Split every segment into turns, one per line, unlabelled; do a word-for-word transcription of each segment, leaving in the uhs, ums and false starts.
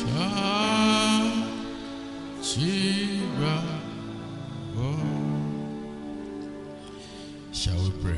Shall we pray?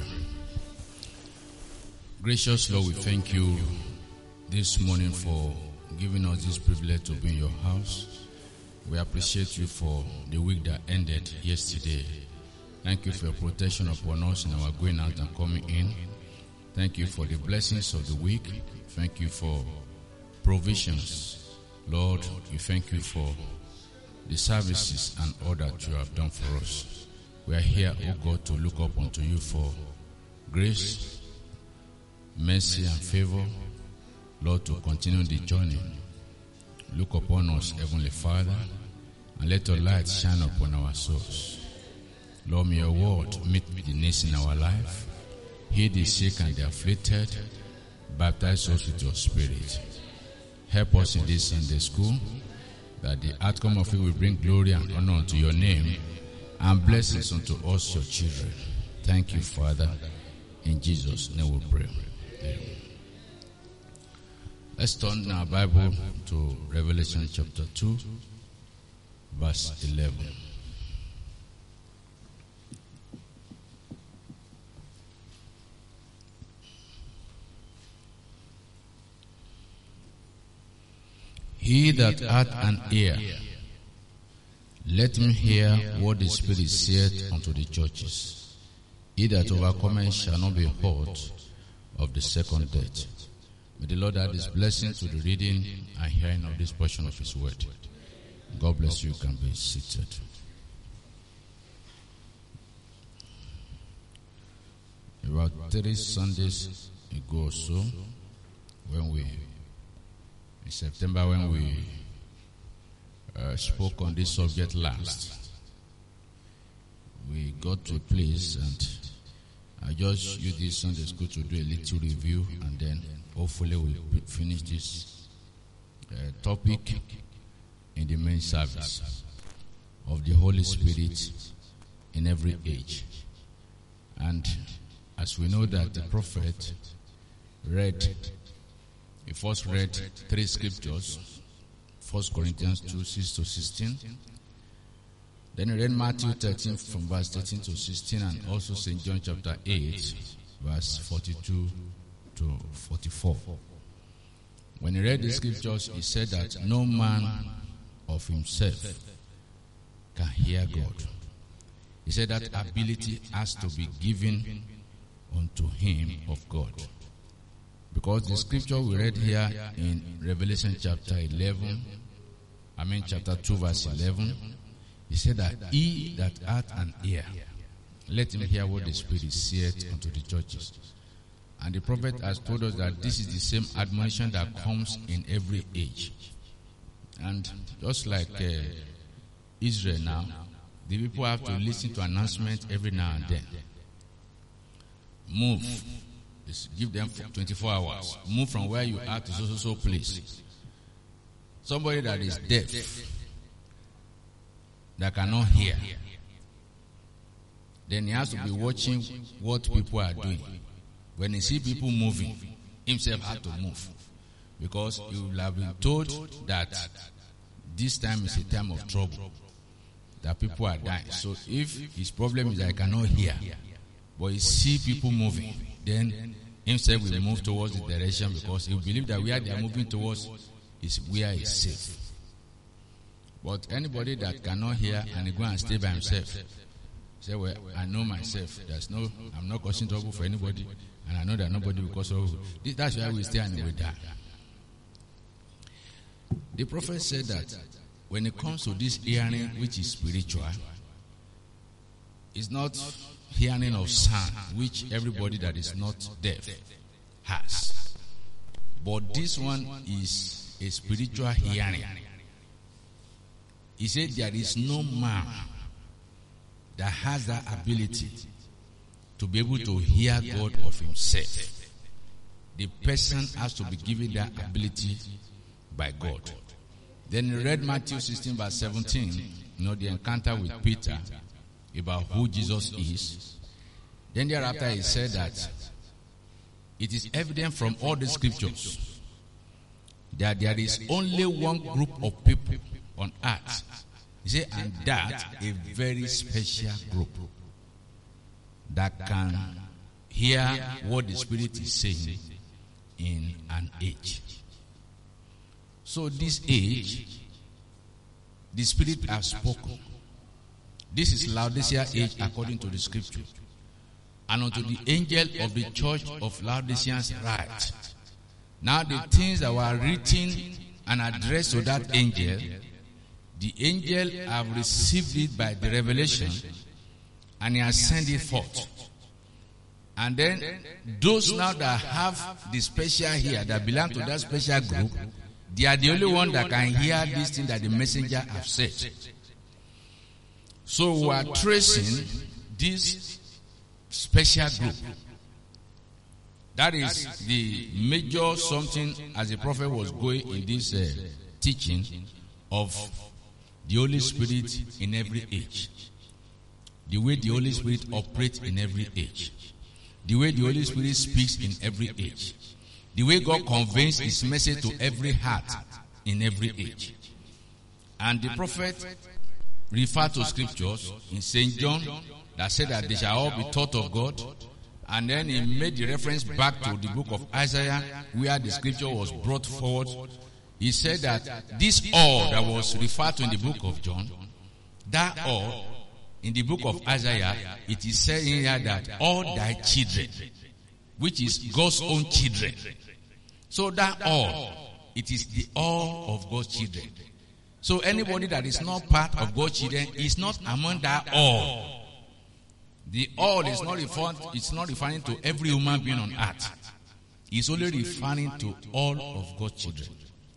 Gracious Lord, we thank you this morning for giving us this privilege to be in your house. We appreciate you for the week that ended yesterday. Thank you for your protection upon us in our going out and coming in. Thank you for the blessings of the week. Thank you for provisions. Lord, we thank you for the services and all that you have done for us. We are here, O God, to look up unto you for grace, mercy, and favor. Lord, to continue the journey. Look upon us, Heavenly Father, and let your light shine upon our souls. Lord, may your word meet the needs in our life. Heal the sick and the afflicted. Baptize us with your spirit. Help us in this Sunday school, that the outcome of it will bring glory and honor unto your name, and blessings unto us, your children. Thank you, Father. In Jesus' name we pray. Amen. Let's turn our Bible to Revelation chapter two, verse eleven. He that hath an ear, let him hear what the Spirit saith unto the churches. He that overcometh shall not be hurt of the second death. May the Lord add his blessing to the reading and hearing of this portion of his word. God bless you. You can be seated. About three Sundays ago or so, when we, in September, when we uh, spoke on this subject last, we got to a place, and I just used this Sunday school to do a little review, and then hopefully we'll finish this uh, topic in the main service of the Holy Spirit in every age. And as we know that the prophet read, he first read three scriptures, First Corinthians two, six to sixteen. Then he read Matthew thirteen from verse thirteen to sixteen, and also Saint John chapter eight, verse forty-two to forty-four. When he read the scriptures, he said that no man of himself can hear God. He said that ability has to be given unto him of God. Because the scripture we read here in Revelation chapter eleven, I mean chapter two verse eleven, he said that he that hath an ear, let him hear what the Spirit saith unto the churches. And the prophet has told us that this is the same admonition that comes in every age. And just like uh, Israel now, the people have to listen to announcements every now and then. Move. Just give them twenty-four hours. Move from where you are to so so so place. Somebody that is deaf, that cannot hear, then he has to be watching what people are doing. When he see people moving, himself had to move, because he will have been told that this time is a time of trouble, that people are dying. So if his problem is that he cannot hear, but he see people moving, then himself will move towards the direction, because he will believe that where they are moving towards is where he is safe. But anybody that cannot hear and he go and stay by himself, say, well, I know myself. There's no, I'm not causing trouble for anybody, and I know that nobody will cause trouble. That's why we stay and we die. The prophet said that when it comes to this hearing, which is spiritual, it's not hearing of sound, which everybody that is not deaf has. But this one is a spiritual hearing. He said there is no man that has that ability to be able to hear God of himself. The person has to be given that ability by God. Then he read Matthew sixteen verse seventeen, you know, the encounter with Peter about who Jesus is. Then thereafter he said that it is evident from all the scriptures that there is only one group of people on earth. He said, and that a very special group that can hear what the Spirit is saying in an age. So this age, the Spirit has spoken. This is Laodicea age according to the scripture. And unto the angel of the church of Laodiceans write. Now the things that were written and addressed to that angel, the angel have received it by the revelation, and he has sent it forth. And then those now that have the special here, that belong to that special group, they are the only one that can hear this thing that the messenger have said. So we are tracing this special group. That is the major something as the prophet was going in this uh, teaching of the Holy Spirit in every age. The way the Holy Spirit operates in every age. The way the Holy Spirit speaks in every age. The way God conveys his message to every heart in every age. And the prophet referred to scriptures in Saint John that said that they shall all be taught of God. And then he made the reference back to the book of Isaiah where the scripture was brought forward. He said that this all that was referred to in the book of John, that all in the book of Isaiah, it is saying here that all thy children, which is God's own children. So that all, it is the all of God's children. So anybody that is not part of God's children is not among that all. The all is not referring, it's not referring to every human being on earth. It's only referring to all of God's children.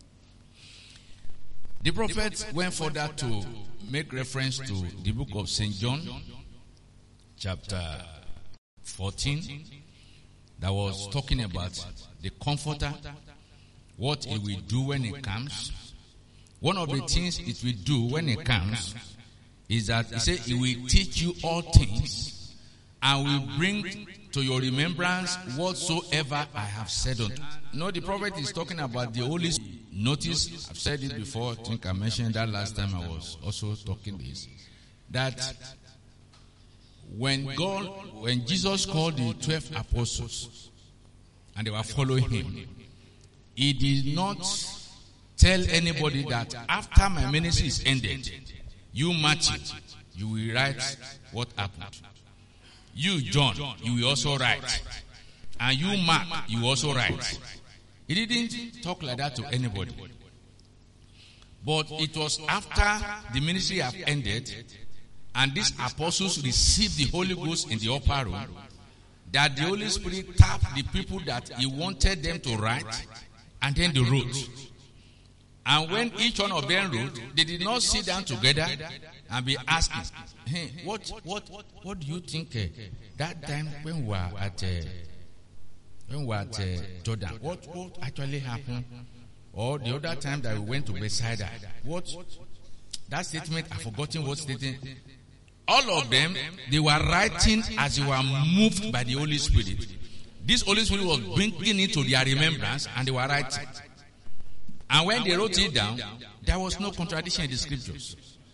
The prophet went further to make reference to the book of Saint John, chapter fourteen, that was talking about the Comforter, what he will do when he comes. One of the things it will do when he comes is that he said he will teach you all things and will bring to your remembrance whatsoever I have said unto you. No, the prophet is talking about the Holy Spirit. Notice, I've said it before, I think I mentioned that last time I was also talking this, that when God, when Jesus called the twelve apostles and they were following him, he did not tell anybody that after my ministry is ended, you Matthew, you will write what happened. You John, you will also write. And you Mark, you will also write. He didn't talk like that to anybody. But it was after the ministry had ended and these apostles received the Holy Ghost in the upper room that the Holy Spirit tapped the people that he wanted them to write, and then they wrote. And when each one of them wrote, they did not sit down together and be asking, hey, what what what do you think uh, that time when we were at uh, when we were at uh, Jordan, what what actually happened? Or the other time that we went to Bethsaida, what that statement, I've forgotten what statement. All of them, they were writing as they were moved by the Holy Spirit. This Holy Spirit was bringing it to their remembrance, and they were writing. And when they wrote it down, there was no contradiction in the scriptures.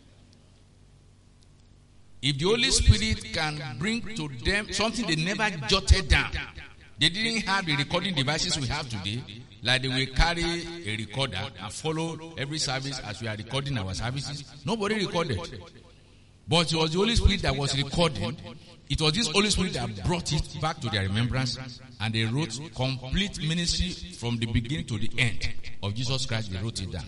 If the Holy Spirit can bring to them something they never jotted down, they didn't have the recording devices we have today, like they will carry a recorder and follow every service as we are recording our services. Nobody recorded. But it was the Holy Spirit that was recording. It was this Holy Spirit that brought it back to their remembrance, and they wrote complete ministry from the beginning to the end of Jesus Christ. They wrote it down.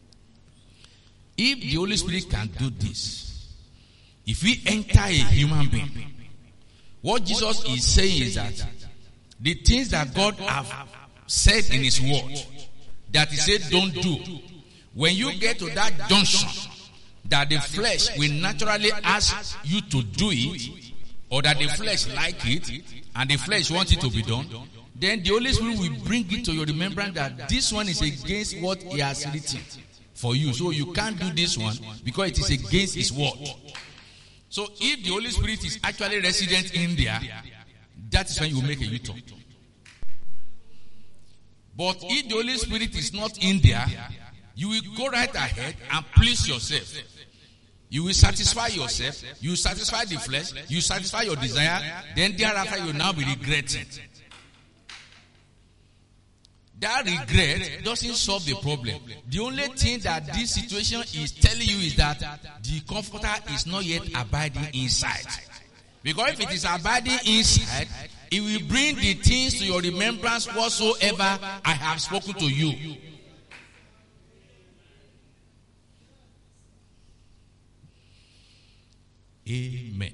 If the Holy Spirit can do this, if we enter a human being, what Jesus is saying is that the things that God have said in his word, that he said don't do, when you get to that junction, that the flesh will naturally ask you to do it, or that the flesh like it, and the flesh wants it to be done, then the Holy Spirit will bring it to your remembrance that this one is against what he has written for you. So you can't do this one because it is against his word. So if the Holy Spirit is actually resident in there, that is when you make a U-turn. But if the Holy Spirit is not in there, you will go right ahead and please yourself. You will satisfy yourself. You will satisfy the flesh. You will satisfy your desire. Then thereafter you will now be regretting. That regret doesn't solve the problem. The only thing that this situation is telling you is that the Comforter is not yet abiding inside. Because if it is abiding inside, it will bring the things to your remembrance whatsoever I have spoken to you. Amen.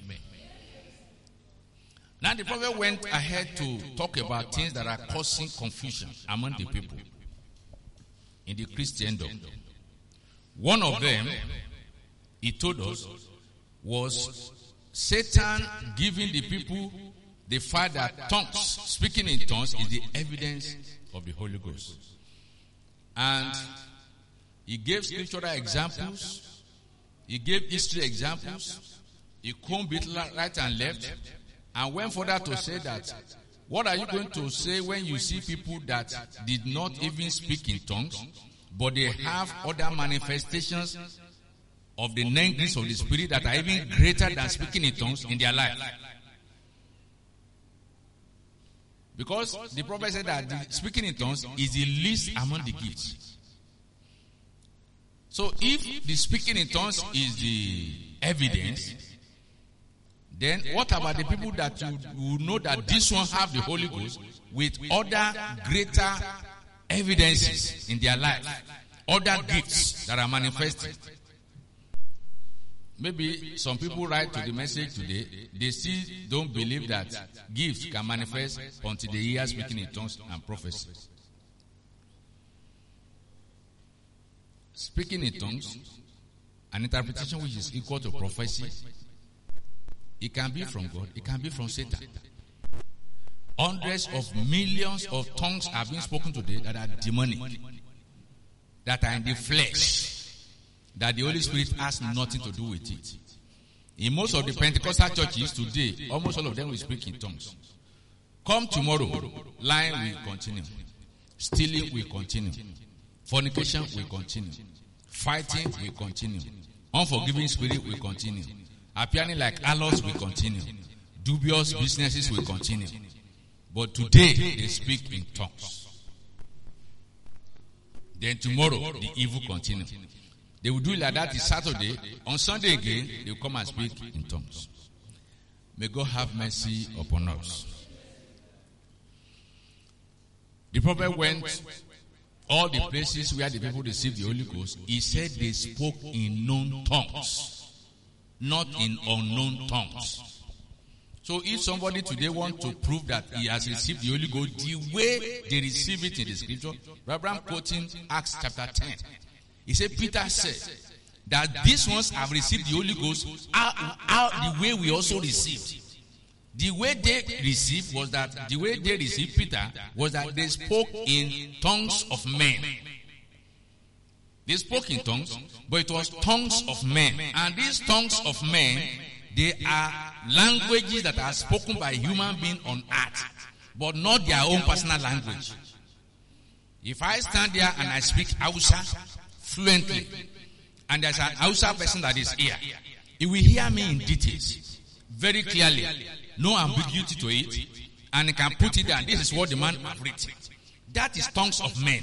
Now the prophet went ahead to talk about things that are causing confusion among the people in the Christendom. One of them, he told us, was Satan giving the people the fact that tongues, speaking in tongues, is the evidence of the Holy Ghost. And he gave scriptural examples. He gave history examples. He combed it right and left. And went further to say that, what are you going to say when you see people that did not even speak in tongues, but they have other manifestations of the nine gifts of the Spirit that are even greater than speaking in tongues in their life? Because the prophet said that the speaking in tongues is the least among the gifts. So if the speaking in tongues is the evidence, then what about the people that you, you know that this one have the Holy Ghost with other greater evidences in their life, other gifts that are manifested? Maybe some people write to the message today, they still don't believe that gifts can manifest until they hear speaking in tongues and prophecy. Speaking in tongues, an interpretation which is equal to prophecy, it can be from God, it can be from Satan. Hundreds of millions of tongues have been spoken today that are demonic, that are in the flesh, that the Holy Spirit has nothing to do with it. In most of the Pentecostal churches today, almost all of them will speak in tongues. Come tomorrow, lying will continue, stealing will continue, fornication will continue, fighting will continue, unforgiving spirit will continue, appearing like harlots will continue, dubious businesses will continue. But today they speak in tongues. Then tomorrow the evil continue. They will do it like that this Saturday. On Sunday again, they will come and speak in tongues. May God have mercy upon us. The prophet went all the places where the people received the Holy Ghost. He said they spoke in known tongues, not in unknown tongues. So if somebody today wants to prove that he has received the Holy Ghost the way they receive it in the scripture, Abraham quoting Acts chapter ten. He said, Peter said that these ones have received the Holy Ghost out, out the way we also received. The way they received was that, the way they received Peter was that they spoke in tongues of men. They spoke in tongues, but it was tongues of men. And these tongues of men, they are languages that are spoken by human beings on earth, but not their own personal language. If I stand there and I speak Hausa fluently, and there's an Hausa person that is here, he will hear me in details, very clearly, no ambiguity to it, and he can put it there. This is what the man has written. That is tongues of men.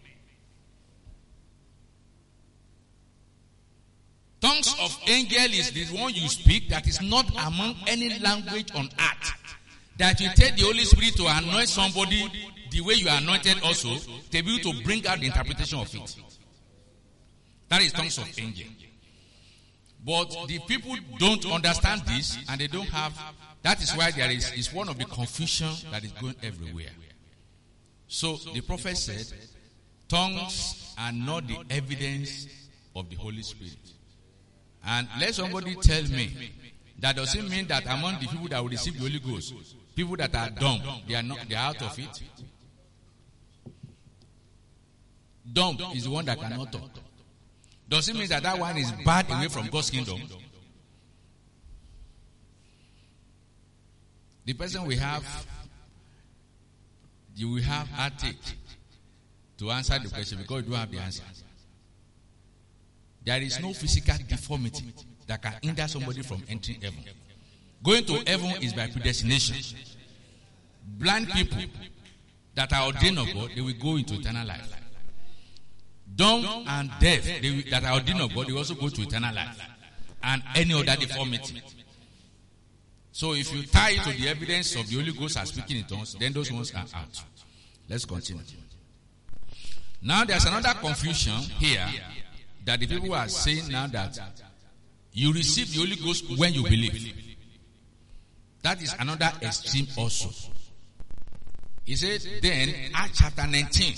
Tongues of angel is the one you speak that is not among any language on earth. That you take the Holy Spirit to anoint somebody the way you are anointed also, to be able to bring out the interpretation of it. That is tongues of angel. But the people don't understand this, and they don't have. That is why there is, is one of the confusion that is going everywhere. So the prophet said, tongues are not the evidence of the Holy Spirit. And let somebody tell me, that doesn't mean that among the people that will receive the Holy Ghost, people that are dumb, they are not, they are out of it. Dumb is the one that cannot talk. Does it mean that that one is bad away from God's kingdom? The person we have, you will have heartache. to answer the question because you don't have the answer. There is no physical deformity that can hinder somebody from entering heaven. Going to heaven is by predestination. Blind people that are ordained of God, they will go into eternal life. Dumb and deaf they will, that are ordained of God, they will also go to eternal life. And any other deformity. So if you tie it to the evidence of the Holy Ghost as speaking in tongues, then those ones are out. Let's continue. Now there's another confusion here that the people are saying now that you receive the Holy Ghost when you believe. That is another extreme also. He said then Acts chapter nineteen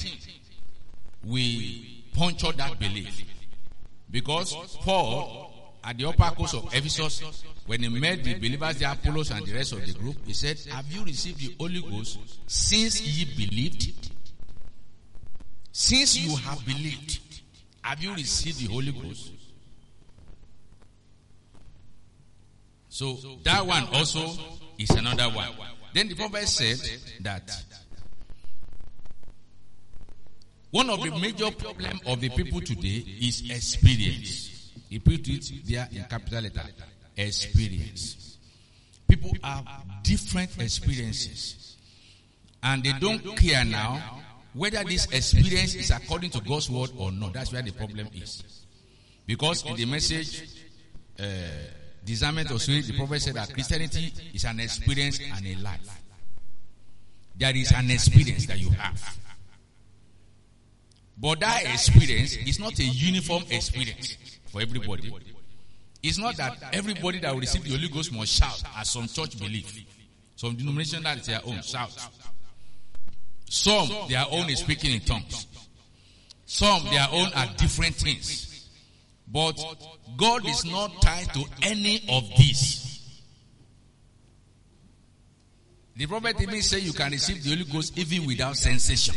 we puncture that belief. Because Paul at the upper coast of Ephesus, when he met the believers, the Apollos and the rest of the group, he said, have you received the Holy Ghost since ye believed? Since you have believed, have you received the Holy Ghost? So that one also is another one. Then the prophet said that one of the major problems of the people today is experience. He put it there in capital letter. Experience. People have different experiences. And they don't care now whether this experience is according to God's word or not. That's where the problem is. Because in the message, uh, discernment of spirit, the prophet said that Christianity is an experience and a life. There is an experience that you have. But that experience is not a uniform experience for everybody. It's not that everybody that will receive the Holy Ghost must shout as some church believe. Some denomination that is their own, shout. Some, their own is speaking in tongues. Some, their own are different things. But God is not tied to any of these. The prophet even said you can receive the Holy Ghost even without sensation.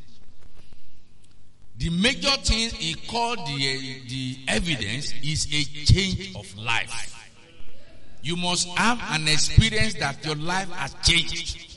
The major thing he called the, the evidence is a change of life. You must have an experience that your life has changed.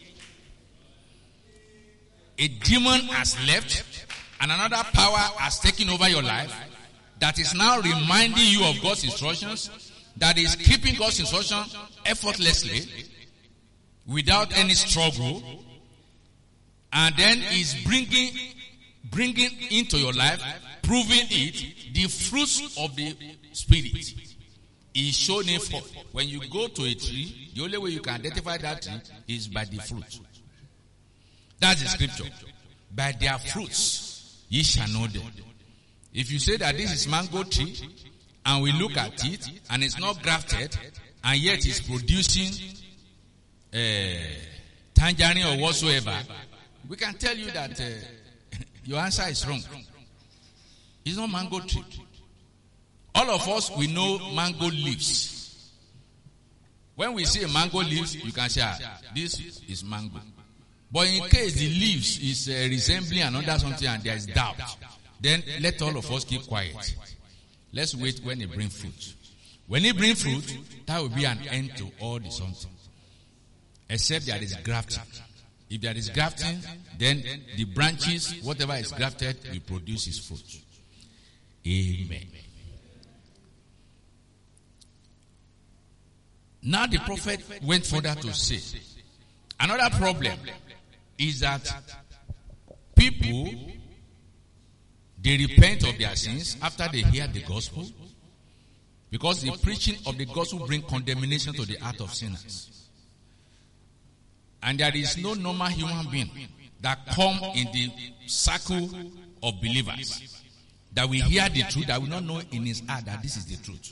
A demon has left and another power has taken over your life that is now reminding you of God's instructions, that is keeping God's instructions effortlessly without any struggle, and then is bringing bringing into your life, proving it, the fruits of the Spirit is shown in forth. When you go to a tree, the only way you can identify that tree is by the fruit. That's the scripture. By their fruits ye shall know them. If you say that this is mango tree, and we look at it, and it's not grafted, and yet it's producing uh, tangerine or whatsoever, we can tell you that uh, your answer is wrong. It's not mango tree. All of us, we know mango leaves. When we see a mango leaves, you can say, ah, this is mango. But in case the leaves is uh, resembling another something and there is doubt, then let all of us keep quiet. Let's wait when it brings fruit. When it brings fruit, that will be an end to all the something. Except there is grafting. If there is grafting, then the branches, whatever is grafted, will produce its fruit. Amen. Now the prophet went further to say, another problem is that people, they repent of their sins after they hear the gospel, because the preaching of the gospel brings condemnation to the heart of sinners. And there is no normal human being that come in the circle of believers that will hear the truth, that will not know in his heart that this is the truth.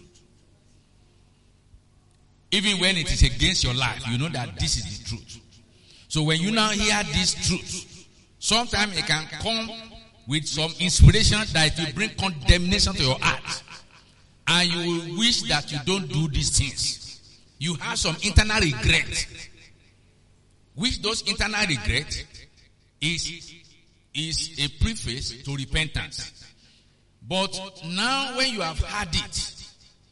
Even when it is against your life, you know that this is the truth. So when you now hear this truth, sometimes it can come with some inspiration that it will bring condemnation to your heart. And you will wish that you don't do these things. You have some internal regret. Which those internal regret is, is a preface to repentance. But now when you have had it,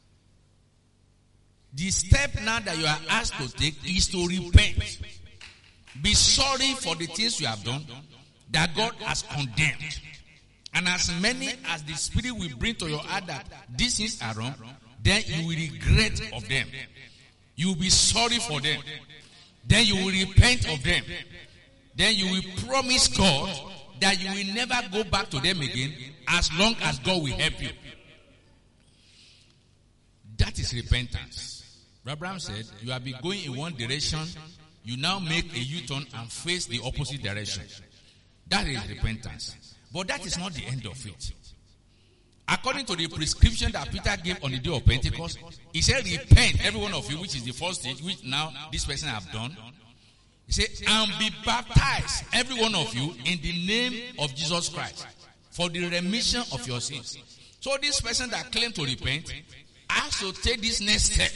the step now that you are asked to take is to repent. Be sorry for the things you have done that God has condemned. And as many as the Spirit will bring to your heart that these things are wrong, then you will regret of them. You will be sorry for them. Then you will repent of them. Then you will promise God that you will never go back to them again as long as God will help you. That is repentance. Abraham said, you have been going in one direction, you now make a U-turn and face the opposite direction. That is repentance. But that is not the end of it. According to the prescription that Peter gave on the day of Pentecost, he said, repent, every one of you, which is the first stage, which now this person have done. He said, and be baptized, every one of you, in the name of Jesus Christ, for the remission of your sins. So this person that claimed to repent has to take this next step.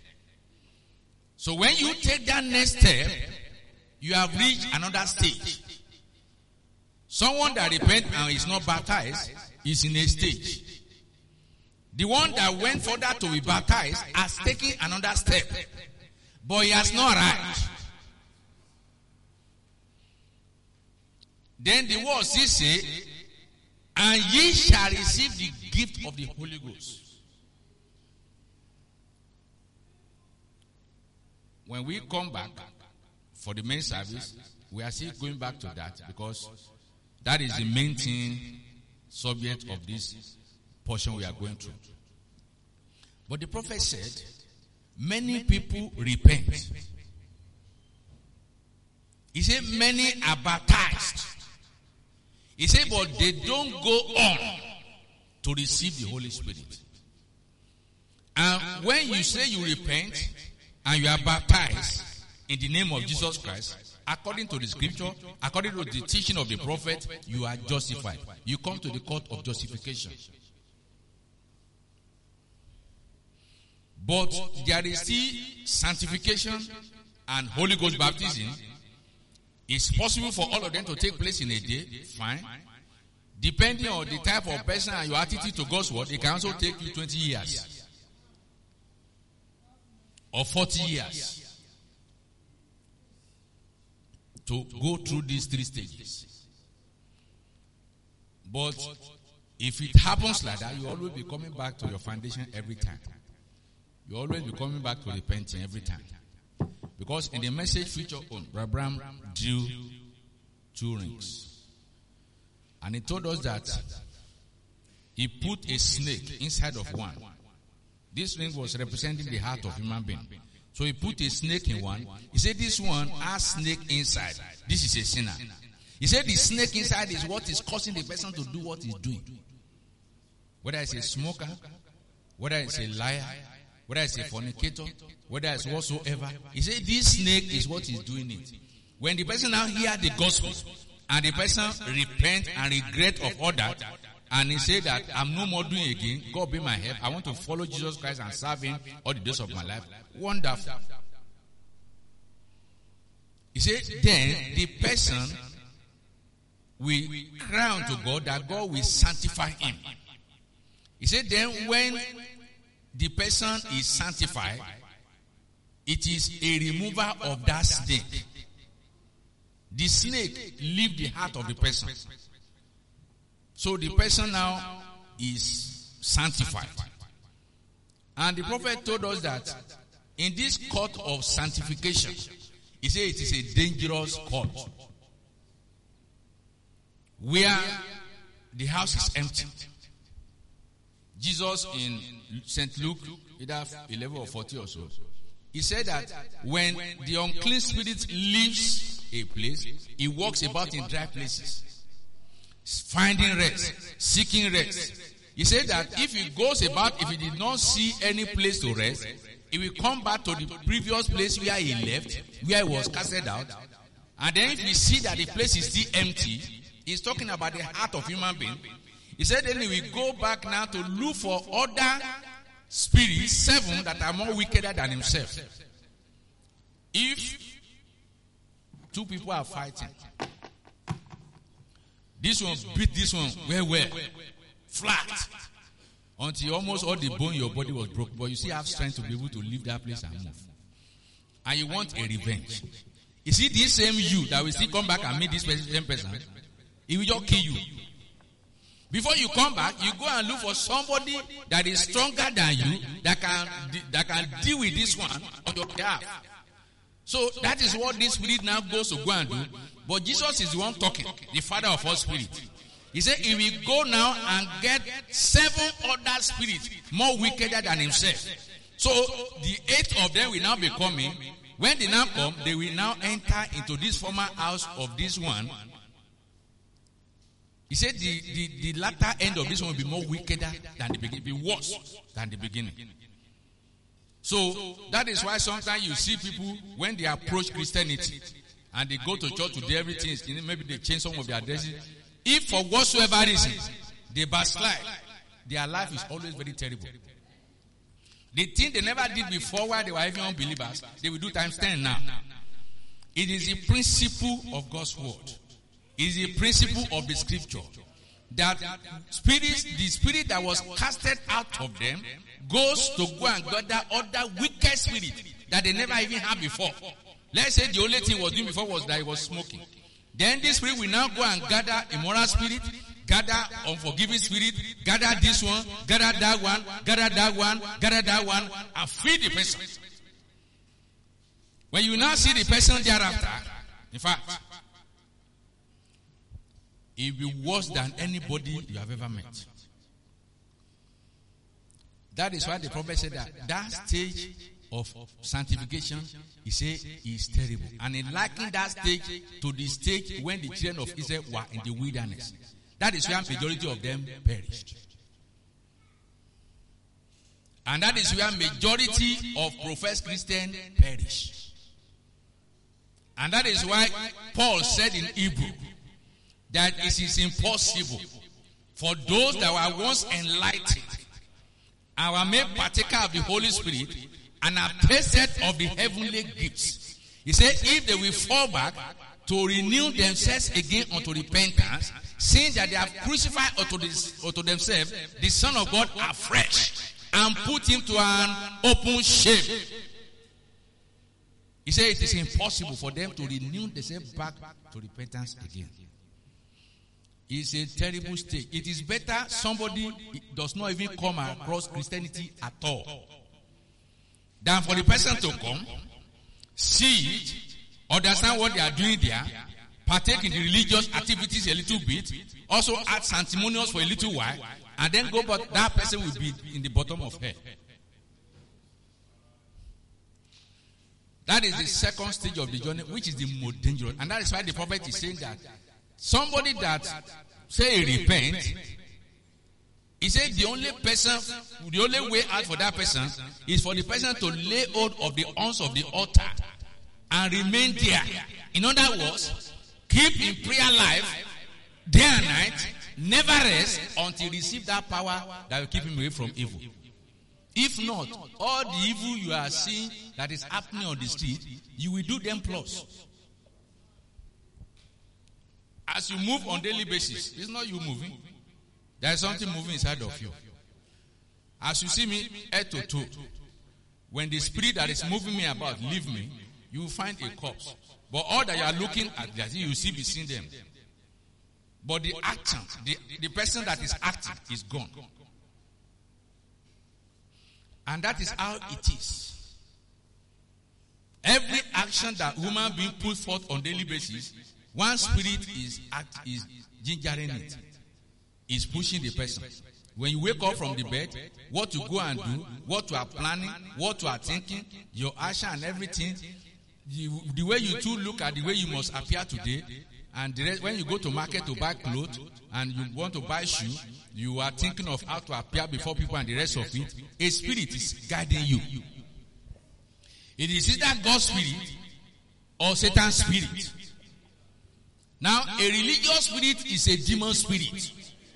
So when you take that next step, you have reached another stage. Someone that repents and is not baptized is in a stage. The one that went further to be baptized has taken another step, but he has not arrived. Then the word says, say, and ye shall receive the gift of the Holy Ghost. When we come back for the main service, we are still going back to that because that is the main thing, subject of this portion we are going through. But the prophet said, many people repent. He said, many are baptized. He said, but they don't go on to receive the Holy Spirit. And when you say you repent and you are baptized in the name of Jesus Christ, according to the scripture, according to the teaching of the prophet, you are justified. You come to the court of justification. But there is still sanctification and Holy Ghost baptism. It's possible for all of them to take place in a day, fine. Depending on the type of person and your attitude to God's word, it can also take you twenty years. Or forty years. To go through these three stages. But if it happens like that, you always be coming back to your foundation every time. You always be coming back to repenting every time. Because in the message feature on, Abraham drew two rings. And he told us that he put a snake inside of one. This ring was representing the heart of human being. So he put a snake in one. He said this one has snake inside. This is a sinner. He said the snake inside is what is causing the person to do what he's doing. Whether it's a smoker, whether it's a liar, whether it's a fornicator, whether it's whatsoever. He said this snake is what is doing it. When the person now hear the gospel and the person repent and regret of all that, and he said that I'm no more doing again, God be my help, I want to follow Jesus Christ and serve him all the days of my life. Wonderful. He said then the person will cry unto God that God will sanctify him. He said then when the person is sanctified, it is a remover of that snake. The snake leaves the heart of the person. So the person now is sanctified. And the prophet told us that in this court of sanctification, he said it is a dangerous court. Where the house is empty. Jesus in Saint Luke, either eleven or forty or so, he said that when the unclean spirit leaves a place, he walks about in dry places, finding rest, seeking rest. He said that if he goes about, if he did not see any place to rest, he will come back to the previous place where he left, where he was casted out. And then if we see that the place is still empty, he's talking about the heart of human being. He said then he will go back now to look for other spirits, seven that are more wickeder than himself. If two people are fighting, this one beat this one well, well, flat, until almost all the bone in your body was broken. But you still have strength to be able to leave that place and move. And you want a revenge. Is it this same you that will still come back and meet this same person? He will just kill you. Before you come back, you go and look for somebody that is stronger than you, that can that can deal with this one on your behalf. So that is what this spirit now goes to go and do. But Jesus is the one talking, the Father of all spirits. He said, he will go now and get seven other spirits more wickeder than himself. So the eight of them will now be coming. When they now come, they will now enter into this former house of this one. He said the, the, the latter end of this one will be more wickeder than the beginning, be worse than the beginning. So that is why sometimes you see people when they approach Christianity and they go to church to do everything, maybe they change some of their dresses. If for whatsoever reason they backslide, their life is always very terrible. The thing they never did before while they were even unbelievers, they will do times ten now. It is the principle of God's word. It is the principle of the scripture that spirits, the spirit that was casted out of them goes to go and gather other wicked spirits that they never even had before. Let's say the only thing he was doing before was that he was smoking. Then this spirit will now go and gather immoral spirit, gather unforgiving spirit, gather this one, gather that one, gather that one, gather that one, and feed the person. When you now see the person thereafter, in fact, it will be worse than anybody you have ever met. That is why the prophet said that that stage of sanctification, he said, is terrible. And he likened that stage to the stage when the children of Israel were in the wilderness. That is where majority of them perished. And that is where majority of professed Christians perish. And that is why Paul said in Hebrew that it is impossible for those that were once enlightened and were made partaker of the Holy Spirit and are tasted of the heavenly gifts. He said, if they will fall back to renew themselves again unto repentance, seeing that they have crucified unto, this, unto themselves the Son of God afresh and put him to an open shame. He said it is impossible for them to renew themselves back to repentance again. It's a terrible state. It is better somebody does not even come across Christianity at all than for the person to come, see it, understand what they are doing there, partake in the religious activities a little bit, also act sanctimonious for a little while, and then go, but that person will be in the bottom of hell. That is the second stage of the journey, which is the most dangerous. And that is why the prophet is saying that somebody that say repent, he said the only person, the only way out for that person is for the person to lay hold of the horns of the altar and remain there. In other words, keep in prayer life day and night, never rest until he receive that power that will keep him away from evil. If not, all the evil you are seeing that is happening on the street, you will do them plus. As you move on daily basis, it's not you moving. There is something moving inside of you. As you see me head to toe, when the spirit that is moving me about leave me, you will find a corpse. But all that you are looking at, you will see be seeing them. But the action, the, the person that is acting is gone. And that is how it is. Every action that human being puts forth on daily basis, one spirit is act, is gingering it. Is pushing the person. When you wake up from the bed, what to go and do, what you are planning, what you are thinking, your action and everything, you, the way you two look at the way you must appear today, and the rest, when you go to market to buy clothes and you want to buy shoes, you are thinking of how to appear before people and the rest of it. A spirit is guiding you. It is either God's spirit or Satan's spirit. Now, a religious spirit is a demon spirit.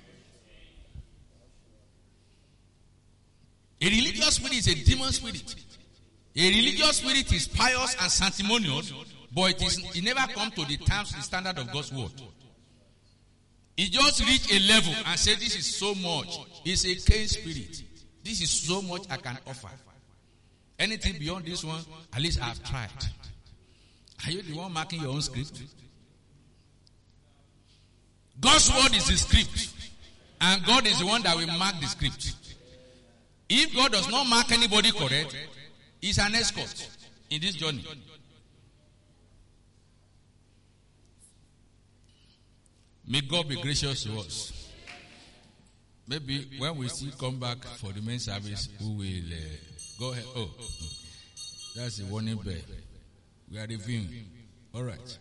A religious spirit is a demon spirit. A religious spirit is pious and sanctimonious, but it is it never come to the terms, the standard of God's word. It just reach a level and say, this is so much. It's a Cain spirit. This is so much I can offer. Anything beyond this one, at least I've tried. Are you the one marking your own script? God's word is the script. And God is the one that will mark the script. If God does not mark anybody correct, he's an escort in this journey. May God be gracious to us. Maybe when we still come back for the main service, we will uh, go ahead. Oh, that's a warning bell. We are reviewing. All right.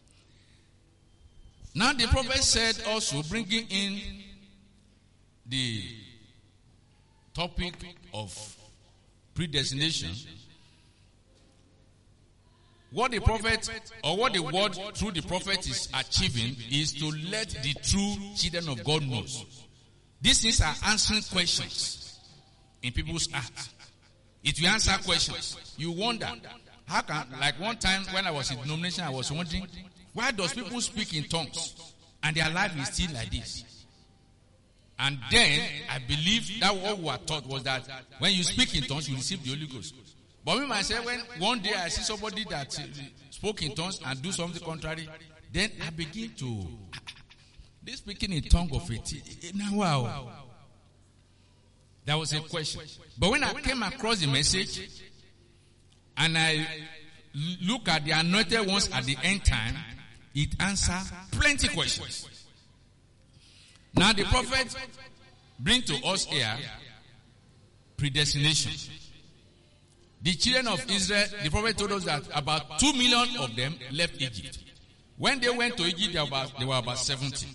Now the prophet said also, bringing in the topic of predestination, what the prophet or what the word through the prophet is achieving is to let the true children of God know. These things are answering questions in people's hearts. It will answer questions. You wonder, how can, like one time when I was in denomination, I was wondering, why does people speak in tongues and their life is still like this? And then I believe that what we were taught was that when you speak in tongues, you receive the Holy Ghost. But me myself, when one day I see somebody that spoke in tongues and do something contrary, then I begin to, this speaking in tongue of it, now wow. That was a question. But when I came across the message and I look at the anointed ones at the end time, it answers plenty of questions. Now the prophet bring to us here predestination. The children of Israel, the prophet told us that about two million of them left Egypt. When they went to Egypt, they were about, they were about seventy.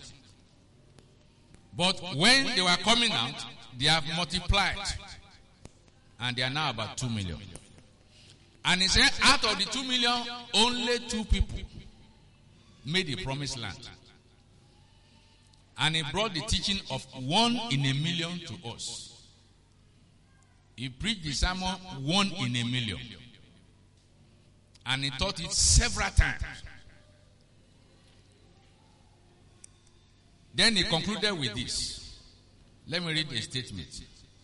But when they were coming out, they have multiplied. And they are now about two million. And he said, out of the two million, only two people made the promised land. And he brought the teaching of one in a million to us. He preached the sermon, one in a million. And he taught it several times. Then he concluded with this. Let me read a statement.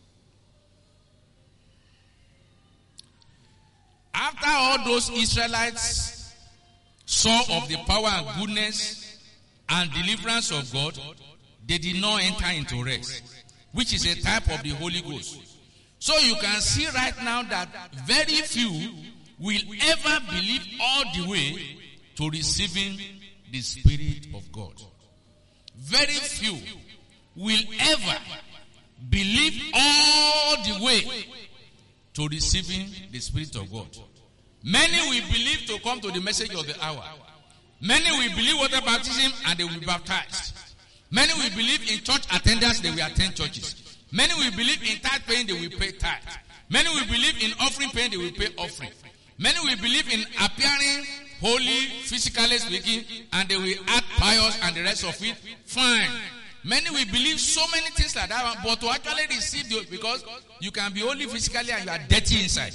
After all those Israelites saw of the power and goodness and deliverance of God, they did not enter into rest, which is a type of the Holy Ghost. So you can see right now that very few will ever believe all the way to receiving the Spirit of God. Very few will ever believe all the way to receiving the Spirit of God. Many will believe to come to the message of the hour. Many will believe water baptism and they will be baptized. Many will believe in church attendance, they will attend churches. Many will believe in tithe paying, they will pay tithe. Many will believe in offering paying, they will pay offering. Many will believe in appearing holy, physically speaking, and they will act pious and the rest of it, fine. Many will believe so many things like that, but to actually receive the, because you can be holy physically and you are dirty inside.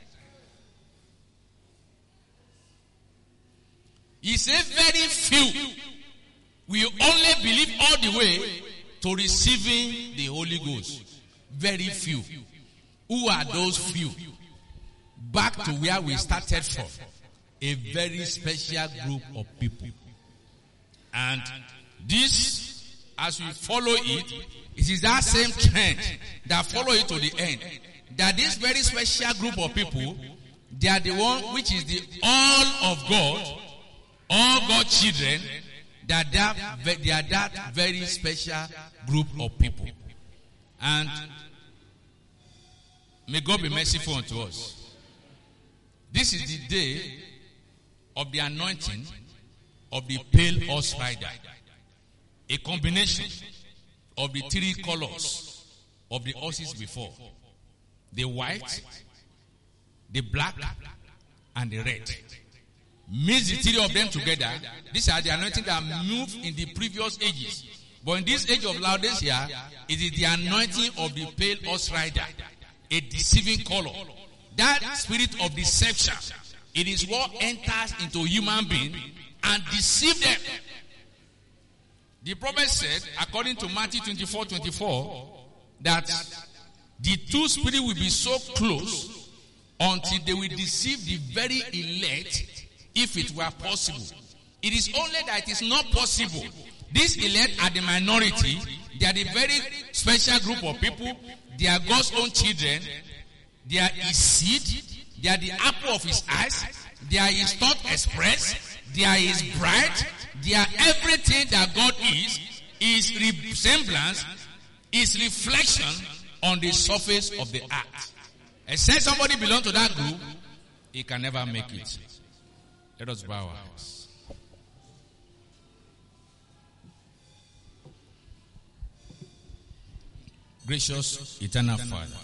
He said very few will only believe all the way to receiving the Holy Ghost. Very few. Who are those few? Back to where we started from. A very special group of people. And this, as we follow it, it is that same trend that follow it to the end. That this very special group of people, they are the one which is the all of God, all God's children, that they, they are that very special group of people. And may God be merciful unto us. This is the day of the anointing of the pale horse rider. A combination of the three colors of the horses before. The white, the black, and the red. Mix the three of them together. These are the anointing that moved in the previous ages. But in this age of Laodicea, it is the anointing of the pale horse rider. A deceiving color. That spirit of deception, it is what enters into human being and deceives them. The prophet said, according to Matthew twenty-four twenty-four, that the two spirits will be so close until they will deceive the very elect, if it were possible. It is only that it is not possible. These elect are the minority, They are the very special group of people. They are God's own children. They are his seed. They are the apple of his eyes. They are his thought express. They are his bride. They are everything that God is. His resemblance, his reflection on the surface of the earth. And say somebody belongs to that group, he can never make it. Let us bow our heads. Gracious, eternal Father,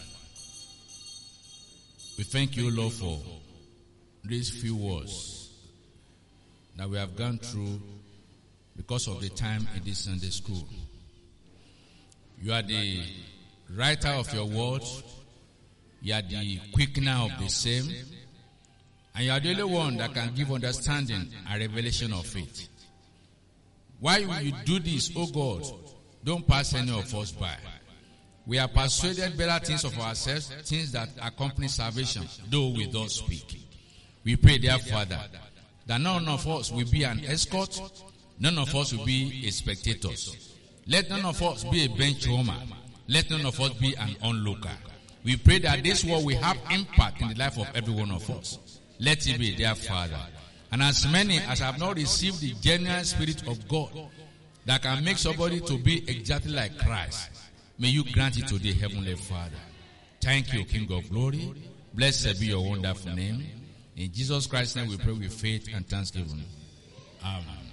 we thank you, Lord, for these few words that we have gone through because of the time in this Sunday school. You are the writer of your words. You are the quickener of the same. And you are the only one that can give understanding and revelation of it. Why will you do this, oh God? Don't pass any of us by. We are persuaded better things of ourselves, things that accompany salvation, though we don't speak. We pray, dear Father, that none of us will be an escort, none of us will be a spectators. Let none of us be a bench warmer. Let none of us be an onlooker. We pray that this word will have impact in the life of every one of us. Let it be, dear Father. And as many as have not received the genuine Spirit of God that can make somebody to be exactly like Christ, may you grant it to the Heavenly Father. Thank you, King of Glory. Blessed be your wonderful name. In Jesus Christ's name we pray with faith and thanksgiving. Amen.